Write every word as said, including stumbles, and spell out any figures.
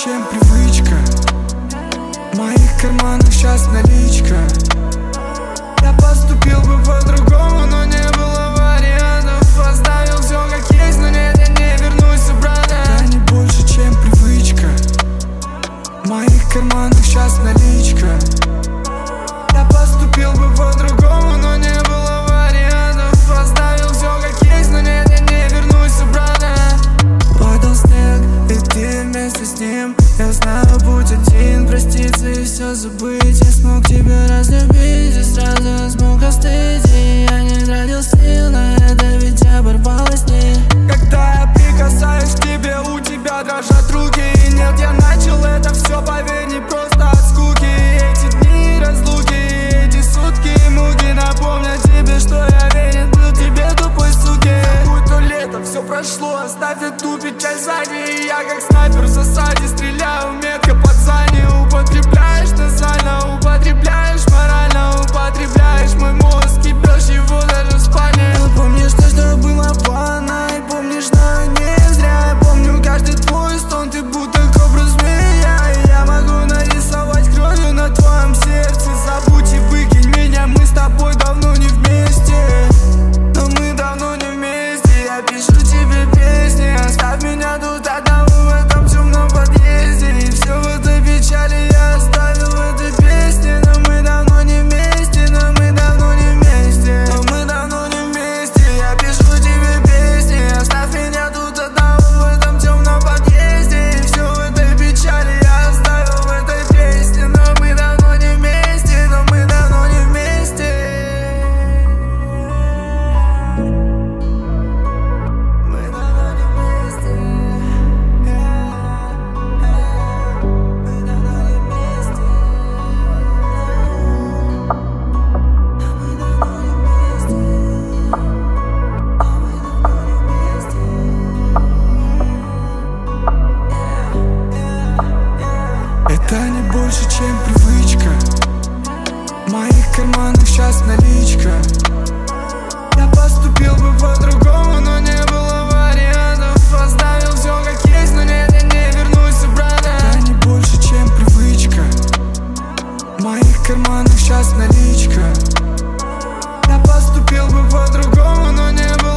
чем привычка. В моих карманах сейчас наличка. Я поступил бы по-другому, но не было вариантов. Оставил все как есть, но нет, я не вернусь обратно. Это не больше, чем привычка. В моих карманах сейчас наличка. Я поступил бы по-другому, но не было вариантов. Оставил все как есть, но нет, я не вернусь обратно. Падал снег, и ты вместе с ним. Я знаю путь один, проститься и все забыть. Я смог тебя разлюбить и сразу смог остыть. И я не тратил сил на это, ведь оборвалась с ней. Когда я прикасаюсь к тебе, у тебя дрожат руки. И нет, я начал это все, поверь, не просто от скуки. Эти дни разлуки, эти сутки муки напомнят тебе, что я верен был тебе, тупой суки. Будь-то лето, все прошло, оставь эту печаль сзади. И я как снайпер в засаде стреляю метко под зани. Употребляешь назвально, употребляешь морально, употребляешь мой мозг, ебешь его даже в спальне. Но помнишь то, что было ванно, и помнишь, но не зря. Я помню каждый твой стон, ты будто кобра змея. И я могу нарисовать кровью на твоем сердце. Забудь и выкинь меня, мы с тобой давно не вместе. Но мы давно не вместе, я пишу тебе песни. Оставь меня тут одного в этом темном подъезде. И все в этой печали я оставил в этой песне. Но мы давно не вместе, но мы давно не вместе. Но мы давно не вместе, я пишу тебе песни. Оставь меня тут одного в этом темном подъезде. И все в этой печали я оставил в этой песне. Но мы давно не вместе, но мы давно не вместе. Мы давно не вместе. Мы давно не вместе. Это не больше, чем привычка. В моих карманах сейчас наличка. Я поступил бы по-другому, но не было вариантов. Оставил все как есть, но нет, я не вернусь обратно. Это не больше, чем привычка. В моих карманах сейчас наличка. Я поступил бы по-другому, но не было